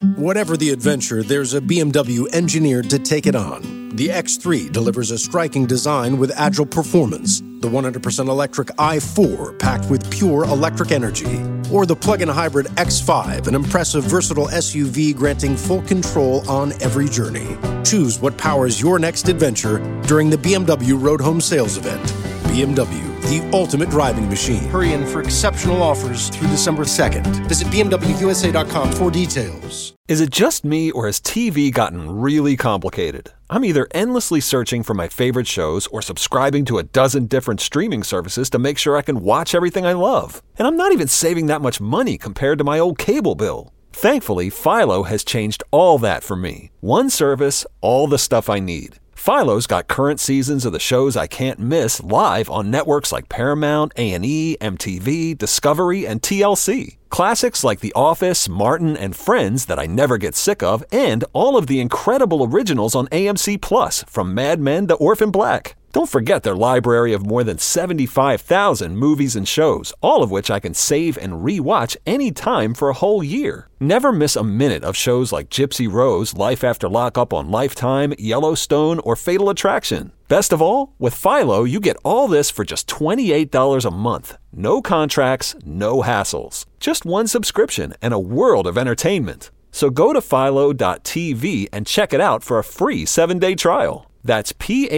Whatever the adventure, there's a BMW engineered to take it on. The X3 delivers a striking design with agile performance. The 100% electric i4 packed with pure electric energy. Or the plug-in hybrid X5, an impressive versatile SUV granting full control on every journey. Choose what powers your next adventure during the BMW Road Home Sales Event. BMW, the ultimate driving machine. Hurry in for exceptional offers through December 2nd. Visit BMWUSA.com for details. Is it just me, or has TV gotten really complicated? I'm either endlessly searching for my favorite shows or subscribing to a dozen different streaming services to make sure I can watch everything I love. And I'm not even saving that much money compared to my old cable bill. Thankfully, Philo has changed all that for me. One service, all the stuff I need. Philo's got current seasons of the shows I can't miss live on networks like Paramount, A&E, MTV, Discovery, and TLC. Classics like The Office, Martin, and Friends that I never get sick of, and all of the incredible originals on AMC+, from Mad Men to Orphan Black. Don't forget their library of more than 75,000 movies and shows, all of which I can save and re-watch anytime for a whole year. Never miss a minute of shows like Gypsy Rose, Life After Lockup on Lifetime, Yellowstone, or Fatal Attraction. Best of all, with Philo, you get all this for just $28 a month. No contracts, no hassles. Just one subscription and a world of entertainment. So go to philo.tv and check it out for a free 7-day trial. That's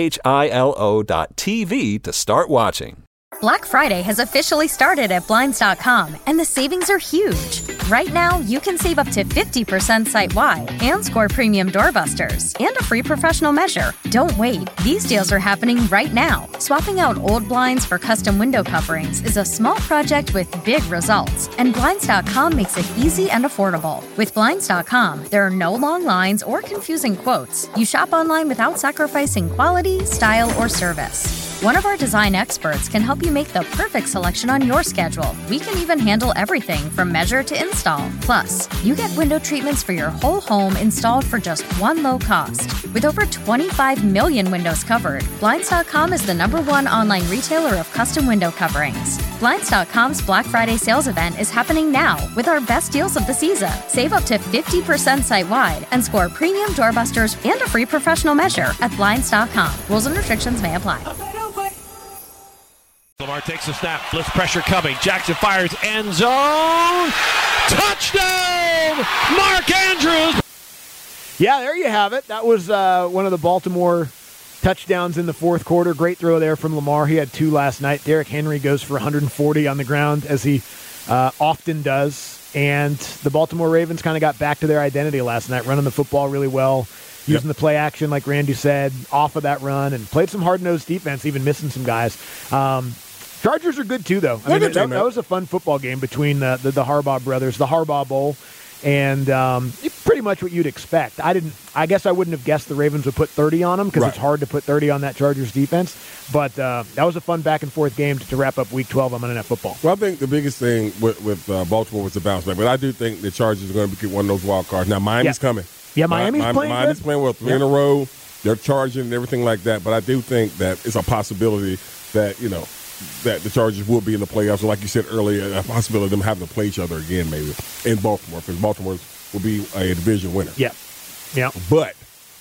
philo.tv to start watching. Black Friday has officially started at Blinds.com, and the savings are huge. Right now, you can save up to 50% site-wide and score premium doorbusters and a free professional measure. Don't wait. These deals are happening right now. Swapping out old blinds for custom window coverings is a small project with big results, and Blinds.com makes it easy and affordable. With Blinds.com, there are no long lines or confusing quotes. You shop online without sacrificing quality, style, or service. One of our design experts can help you make the perfect selection on your schedule. We can even handle everything from measure to install. Plus, you get window treatments for your whole home installed for just one low cost. With over 25 million windows covered, Blinds.com is the #1 online retailer of custom window coverings. Blinds.com's Black Friday sales event is happening now with our best deals of the season. Save up to 50% site-wide and score premium doorbusters and a free professional measure at Blinds.com. Rules and restrictions may apply. Lamar takes a snap, blitz pressure coming. Jackson fires, end zone. Touchdown, Mark Andrews. Yeah, there you have it. That was one of the Baltimore touchdowns in the fourth quarter. Great throw there from Lamar. He had 2 last night. Derrick Henry goes for 140 on the ground, as he often does. And the Baltimore Ravens kind of got back to their identity last night, running the football really well, using the play action, like Randy said, off of that run, and played some hard-nosed defense, even missing some guys. Chargers are good, too, though. I mean, that was a fun football game between the Harbaugh brothers, the Harbaugh Bowl, and pretty much what you'd expect. I guess I wouldn't have guessed the Ravens would put 30 on them, because it's hard to put 30 on that Chargers defense. But that was a fun back-and-forth game to wrap up Week 12 on Monday Night Football. Well, I think the biggest thing with Baltimore was the bounce back. But I do think the Chargers are going to be one of those wild cards. Now, Miami's coming. Yeah, Miami's playing well, 3 in a row. They're charging and everything like that. But I do think that it's a possibility that, that the Chargers will be in the playoffs. And like you said earlier, a possibility of them having to play each other again maybe in Baltimore, because Baltimore will be a division winner. Yeah. But,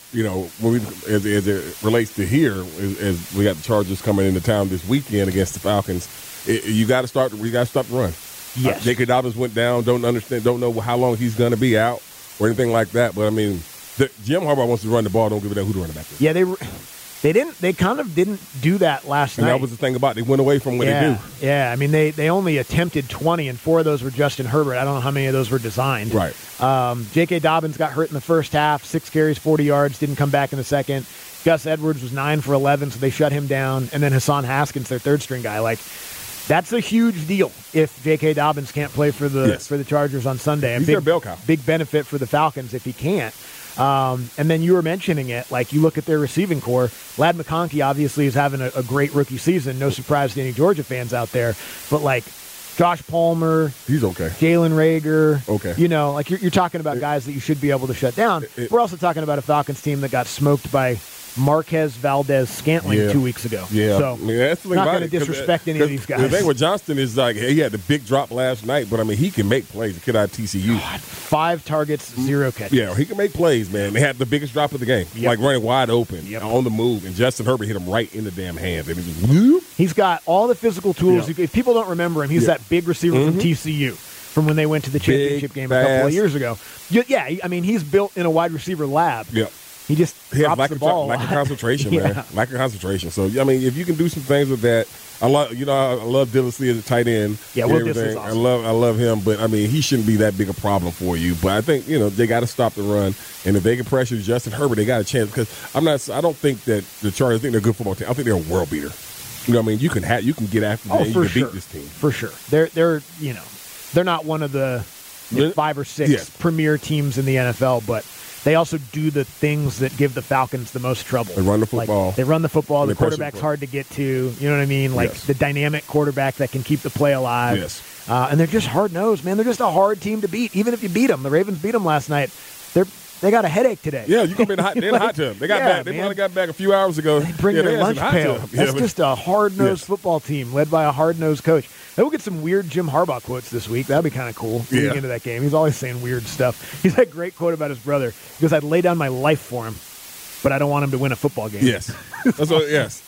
when as it relates to here, as we got the Chargers coming into town this weekend against the Falcons, you got to start the run. Yes. J.K. Dobbins went down, don't know how long he's going to be out or anything like that. But, I mean, Jim Harbaugh wants to run the ball. Don't give a damn who the running back is. Yeah, they kind of didn't do that last night. And that was the thing about it. They went away from what they do. Yeah, I mean, they only attempted 20, and 4 of those were Justin Herbert. I don't know how many of those were designed. Right. J.K. Dobbins got hurt in the first half, 6 carries, 40 yards, didn't come back in the second. Gus Edwards was 9 for 11, so they shut him down. And then Hassan Haskins, their third-string guy. That's a huge deal if J.K. Dobbins can't play for the Chargers on Sunday. He's their bell cow. Big benefit for the Falcons if he can't. And then you were mentioning it, you look at their receiving core. Lad McConkey obviously is having a great rookie season. No surprise to any Georgia fans out there. But Josh Palmer, he's okay. Jalen Reagor, okay. You're talking about guys that you should be able to shut down. We're also talking about a Falcons team that got smoked by Marquez Valdez-Scantling 2 weeks ago. Yeah. So that's the thing not about going to it, disrespect any of these guys. The thing with Johnston is like he had the big drop last night, but I mean he can make plays. The kid out of TCU. God, 5 targets, 0 catches. Yeah, he can make plays, man. They had the biggest drop of the game, like running wide open on the move, and Justin Herbert hit him right in the damn hands, and he just whoop. He's got all the physical tools. Yeah. If people don't remember him, he's that big receiver from TCU from when they went to the championship game a couple of years ago. Yeah, I mean he's built in a wide receiver lab. Yeah. He just drops lack the ball. Lack of concentration, man. Lack of concentration. So I mean, if you can do some things with that, I love Dillis Lee as a tight end. Yeah, Will Dillis is awesome. I love him, but I mean, he shouldn't be that big a problem for you. But I think they got to stop the run, and if they can pressure Justin Herbert, they got a chance. Because I don't think that the Chargers think they're a good football team. I think they're a world beater. You know what I mean? You can get after them. You can beat this team for sure. They're not one of the 5 or 6 premier teams in the NFL, but they also do the things that give the Falcons the most trouble. They run the football. They run the football. The quarterback's hard to get to. You know what I mean? Like the dynamic quarterback that can keep the play alive. Yes. And they're just hard-nosed, man. They're just a hard team to beat. Even if you beat them. The Ravens beat them last night. They got a headache today. Yeah, you can be in the hot tub. They got back. They probably got back a few hours ago. They bring their lunch pail. That's just a hard-nosed football team led by a hard-nosed coach. We'll get some weird Jim Harbaugh quotes this week. That'd be kind of cool getting into that game. He's always saying weird stuff. He's had a great quote about his brother. He goes, I'd lay down my life for him, but I don't want him to win a football game. Yes. That's what, yes.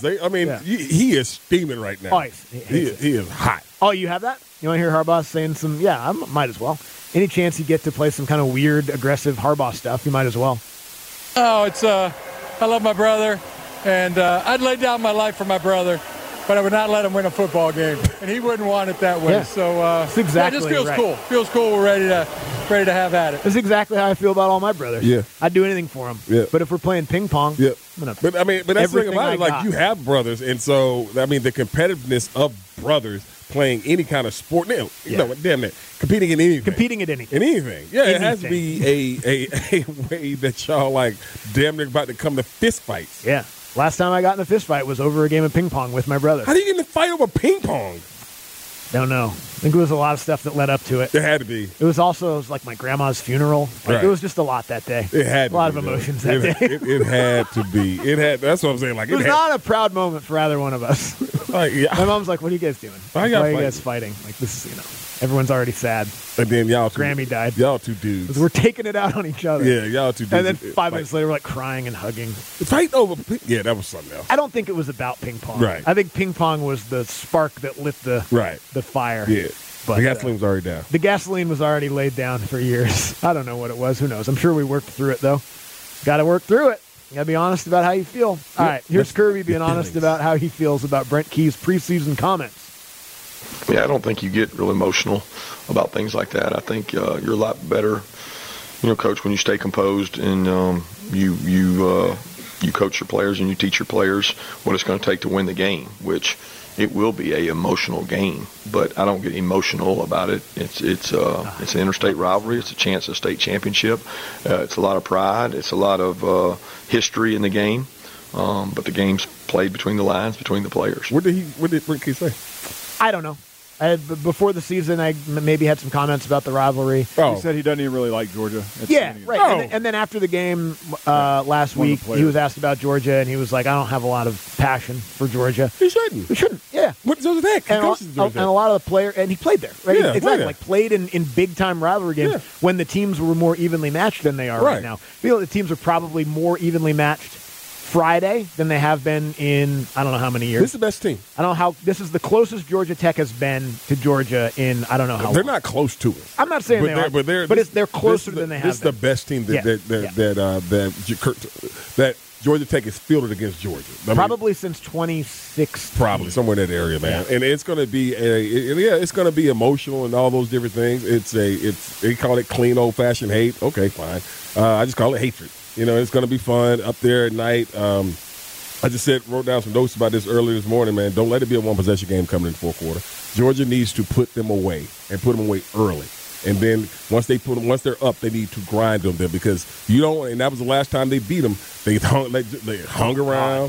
He is steaming right now. Oh, he is hot. Oh, you have that? You want to hear Harbaugh saying some, I might as well. Any chance you get to play some kind of weird, aggressive Harbaugh stuff, you might as well. Oh, it's I love my brother, and I'd lay down my life for my brother, but I would not let him win a football game, and he wouldn't want it that way. Yeah. So that's exactly it just feels right. cool. Feels cool. We're ready to have at it. That's exactly how I feel about all my brothers. Yeah. I'd do anything for them. Yeah. But if we're playing ping pong, but that's the thing about it. Like, you have brothers, and so I mean the competitiveness of brothers playing any kind of sport. Damn it, competing in anything. Yeah, it has to be a way that y'all like damn near about to come to fist fights. Yeah. Last time I got in a fist fight was over a game of ping pong with my brother. How do you get in a fight over ping pong? Don't know. I think it was a lot of stuff that led up to it. There had to be. It was like my grandma's funeral. It was just a lot that day. It had a lot of emotions that day. It had to be. That's what I'm saying. Like it was not a proud moment for either one of us. My mom's like, "What are you guys doing? Why are you guys fighting? Like this is, everyone's already sad." And then Grammy died. Y'all two dudes. We're taking it out on each other. Yeah, y'all two dudes. And then 5 minutes later, we're like crying and hugging. Fight over. Yeah, that was something else. I don't think it was about ping pong. Right. I think ping pong was the spark that lit the fire. Yeah. But the gasoline was already down. The gasoline was already laid down for years. I don't know what it was. Who knows? I'm sure we worked through it, though. Got to work through it. You got to be honest about how you feel. All right, here's Kirby being honest about how he feels about Brent Key's preseason comments. Yeah, I don't think you get real emotional about things like that. I think you're a lot better, Coach, when you stay composed and you coach your players and you teach your players what it's going to take to win the game, which it will be a emotional game, but I don't get emotional about it. It's an interstate rivalry. It's a chance at a state championship. It's a lot of pride. It's a lot of history in the game. But the game's played between the lines, between the players. What did Brent Key say? I don't know. Before the season, I maybe had some comments about the rivalry. He said he doesn't even really like Georgia. Yeah, right. Oh. And then after the game last week, he was asked about Georgia, and he was like, I don't have a lot of passion for Georgia. He shouldn't. He shouldn't, yeah. What does that? And a lot of the players, and he played there, right? Yeah, exactly. Like played in big-time rivalry games when the teams were more evenly matched than they are right now. I feel like the teams are probably more evenly matched Friday than they have been in I don't know how many years. This is the best team. I don't know how. This is the closest Georgia Tech has been to Georgia in I don't know how long. They're not close to it. I'm not saying they are, but they're closer than they have been. This is the best team that Georgia Tech has fielded against Georgia. Probably since 2016. Probably somewhere in that area, man. Yeah. And it's going to be it's going to be emotional and all those different things. They call it clean old fashioned hate. Okay, fine. I just call it hatred. It's going to be fun up there at night. I just wrote down some notes about this earlier this morning, man. Don't let it be a one-possession game coming in the fourth quarter. Georgia needs to put them away and put them away early. And then once they're up, they need to grind them there because you don't. And that was the last time they beat them. They hung around.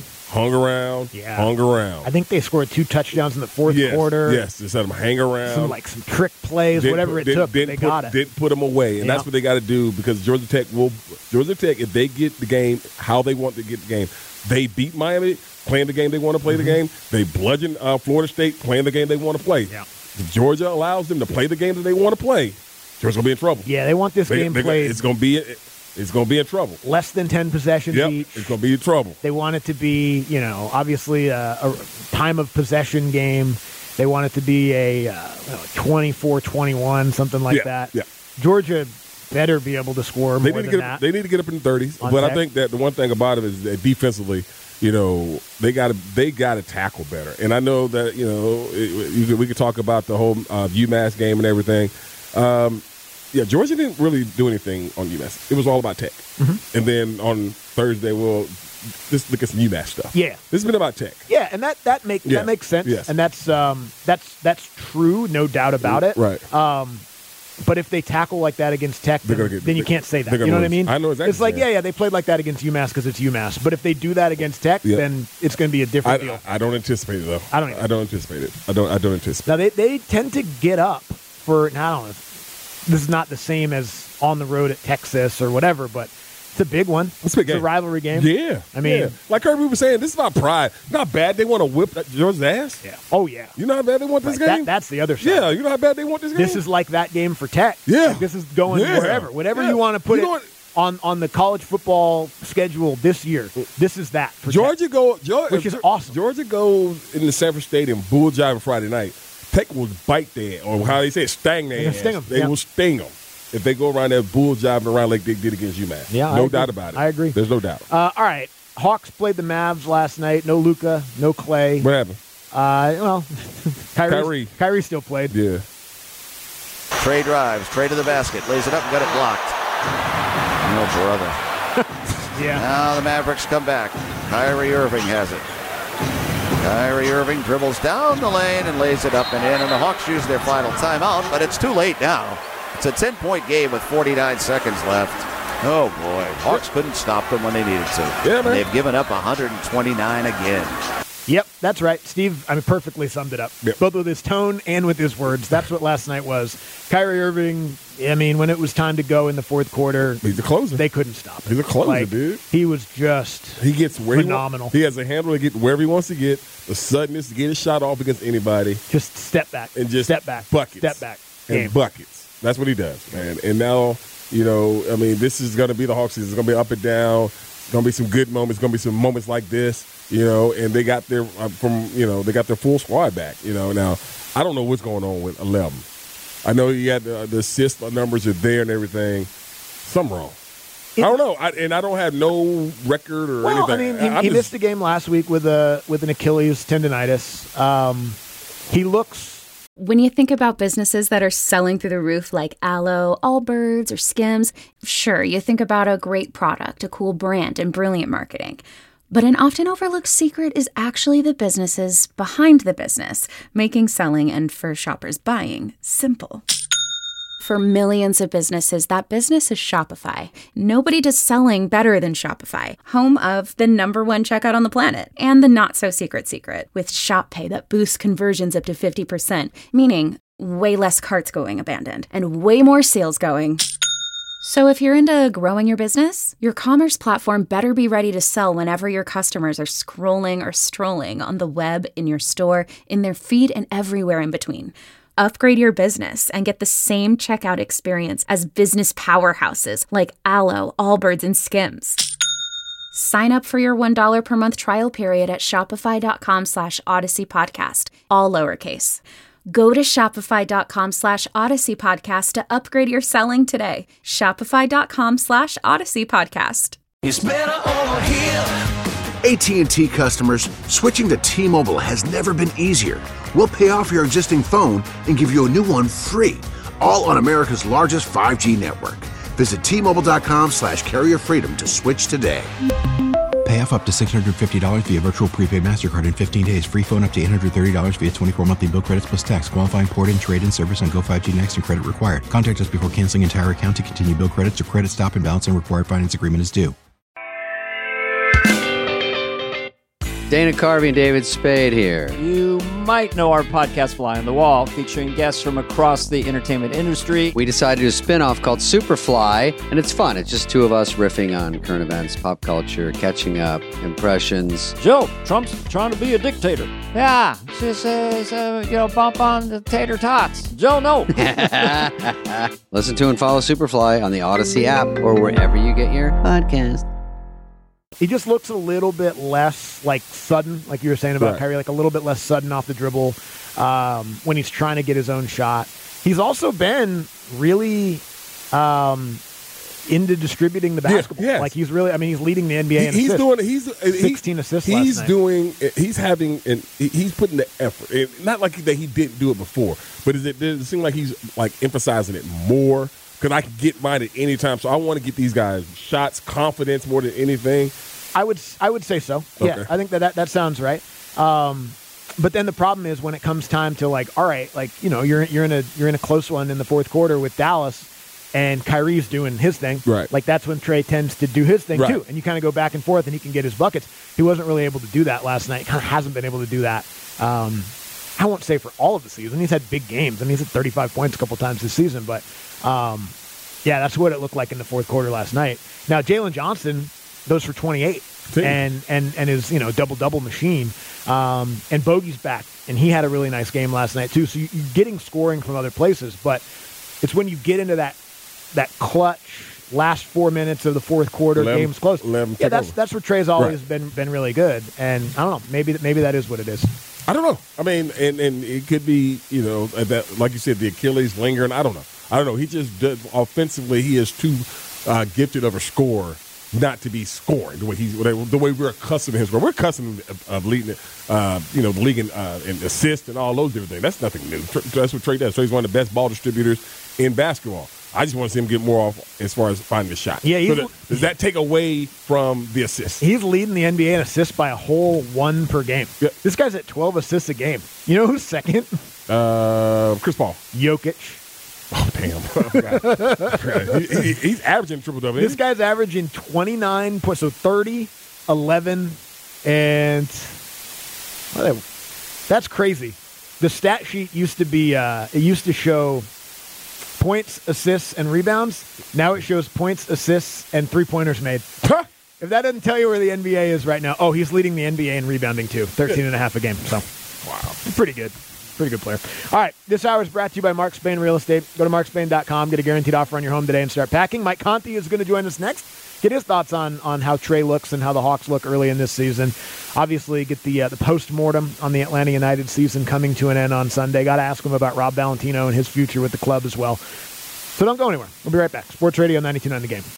I think they scored 2 touchdowns in the fourth quarter. Yes, just let them hang around. Some trick plays, whatever it took. They got it. Didn't put them away, and that's what they got to do because Georgia Tech, if they get the game how they want to get the game, they beat Miami playing the game they want to play the game. They bludgeon Florida State playing the game they want to play. Yeah. If Georgia allows them to play the game that they want to play, Georgia's going to be in trouble. Yeah, they want this game played. It's going to be in trouble. Less than 10 possessions each. It's going to be in trouble. They want it to be, obviously a time of possession game. They want it to be a 24-21, something like that. Yeah. Georgia better be able to score more than that. They need to get up in the 30s. But I think that the one thing about it is that defensively, they got to tackle better. And I know that we could talk about the whole UMass game and everything. Georgia didn't really do anything on UMass. It was all about Tech. Mm-hmm. And then on Thursday, let's look at some UMass stuff. Yeah, this has been about Tech. Yeah, and that makes sense. Yes. And that's true, no doubt about it. Right. But if they tackle like that against Tech, then you can't say that. You know what I mean? I know exactly. It's like, they played like that against UMass because it's UMass. But if they do that against Tech, then it's going to be a different deal. I don't anticipate it, though. I don't anticipate it. I don't anticipate it. Now, they tend to get up for, I don't know, this is not the same as on the road at Texas or whatever, but it's a big one. It's a big game. It's a rivalry game. Yeah. I mean, like Kirby was saying, this is about pride. It's not bad they want to whip Georgia's ass. Yeah. Oh, yeah. You know how bad they want this game? That's the other side. Yeah, you know how bad they want this game? This is like that game for Tech. Yeah. Like this is going wherever. Whatever you want to put on the college football schedule this year, this is that for Georgia. Tech, which is awesome. Georgia goes in the Sanford Stadium, bull jive Friday night. Tech will bite their, or how they say it, sting their ass. They will sting them if they go around there bull jiving around like they did against UMass. Yeah, no doubt about it. I agree. There's no doubt. All right. Hawks played the Mavs last night. No Luka, no Clay. What happened? Kyrie still played. Yeah. Trey drives. Trey to the basket. Lays it up and got it blocked. Oh, brother. Yeah. Now the Mavericks come back. Kyrie Irving has it. Kyrie Irving dribbles down the lane and lays it up and in, and the Hawks use their final timeout, but it's too late now. It's a 10-point game with 49 seconds left. Oh, boy. Hawks couldn't stop them when they needed to. Yeah, man. They've given up 129 again. Yep, that's right. Steve, perfectly summed it up. Yep. Both with his tone and with his words. That's what last night was. Kyrie Irving, when it was time to go in the fourth quarter, he's a closer. They couldn't stop him. He's a closer, dude. He was just phenomenal. He has a handle to get wherever he wants to get, the suddenness to get his shot off against anybody. Just step back. And just step back. Buckets. Step back. And buckets. That's what he does, man. And now, this is going to be the Hawks season. It's going to be up and down. It's going to be some good moments. It's going to be some moments like this, and they got their they got their full squad back, Now, I don't know what's going on with 11. I know you had the assist numbers are there and everything. Something wrong. I don't know. I don't have no record or anything. He missed a game last week with an Achilles tendonitis. He looks. When you think about businesses that are selling through the roof like Aloe, Allbirds, or Skims, sure, you think about a great product, a cool brand, and brilliant marketing. But an often overlooked secret is actually the businesses behind the business, making selling and, for shoppers, buying simple. For millions of businesses, that business is Shopify. Nobody does selling better than Shopify, home of the #1 checkout on the planet, and the not-so-secret secret, with Shop Pay that boosts conversions up to 50%, meaning way less carts going abandoned, and way more sales going. So if you're into growing your business, your commerce platform better be ready to sell whenever your customers are scrolling or strolling on the web, in your store, in their feed, and everywhere in between. Upgrade your business and get the same checkout experience as business powerhouses like Aloe, Allbirds, and Skims. Sign up for your $1 per month trial period at shopify.com/Odyssey Podcast, all lowercase. Go to shopify.com/Odyssey Podcast to upgrade your selling today. Shopify.com/Odyssey Podcast. It's better over here. AT&T customers, switching to T-Mobile has never been easier. We'll pay off your existing phone and give you a new one free, all on America's largest 5G network. Visit T-Mobile.com/carrier freedom to switch today. Pay off up to $650 via virtual prepaid MasterCard in 15 days. Free phone up to $830 via 24 monthly bill credits plus tax. Qualifying port-in, trade-in service on Go5G Next and credit required. Contact us before canceling entire account to continue bill credits or credit stop and balance and required finance agreement is due. Dana Carvey and David Spade here. You might know our podcast Fly on the Wall, featuring guests from across the entertainment industry. We decided to do a spin-off called Superfly, and it's fun. It's just two of us riffing on current events, pop culture, catching up, impressions. Joe, Trump's trying to be a dictator. Yeah, just bump on the tater tots. Joe, no. Listen to and follow Superfly on the Odyssey app or wherever you get your podcast. He just looks a little bit less like sudden, like you were saying about Kyrie, like a little bit less sudden off the dribble when he's trying to get his own shot. He's also been really into distributing the basketball. Yes. Like he's really, I mean, he's leading the NBA in assists. He's 16 assists last night. He's putting the effort. And not like that he didn't do it before, but it seems like he's like emphasizing it more. Because I can get mine at any time, so I want to get these guys shots, confidence more than anything. I would say so. Okay. Yeah, I think that sounds right. But then the problem is when it comes time to like, all right, like you're in a close one in the fourth quarter with Dallas, and Kyrie's doing his thing. Right. Like that's when Trey tends to do his thing too, and you kind of go back and forth, and he can get his buckets. He wasn't really able to do that last night. He kind of hasn't been able to do that. I won't say for all of the season. He's had big games. I mean, he's had 35 points a couple times this season, but. Yeah, that's what it looked like in the fourth quarter last night. Now, Jalen Johnson goes for 28 and is, double-double machine. And Bogey's back, and he had a really nice game last night, too. So you're getting scoring from other places, but it's when you get into that clutch last 4 minutes of the fourth quarter, game's close. Yeah, that's where Trey's always been really good. And I don't know, maybe that is what it is. I don't know. I mean, and it could be, that, like you said, the Achilles lingering. I don't know. He just does, offensively, he is too gifted of a scorer not to be scoring the way we're accustomed to him scoring. We're accustomed of leading, the league in assists and all those different things. That's nothing new. That's what Trey does. Trey's one of the best ball distributors in basketball. I just want to see him get more off as far as finding the shot. Yeah, does that take away from the assists? He's leading the NBA in assists by a whole one per game. Yeah. This guy's at 12 assists a game. You know who's second? Chris Paul. Jokic. Oh, damn. He's averaging triple-double. This guy's averaging 29 points, so 30, 11, and that's crazy. The stat sheet used to be, it used to show points, assists, and rebounds. Now it shows points, assists, and three-pointers made. If that doesn't tell you where the NBA is right now, he's leading the NBA in rebounding, too. 13.5 a game, so wow. Pretty good. Pretty good player. All right, this hour is brought to you by Mark Spain Real Estate. Go to markspain.com, get a guaranteed offer on your home today, and start packing. Mike Conti is going to join us next. Get his thoughts on how Trey looks and how the Hawks look early in this season. Obviously, get the post-mortem on the Atlanta United season coming to an end on Sunday. Got to ask him about Rob Valentino and his future with the club as well. So don't go anywhere. We'll be right back. Sports Radio 92.9 The Game.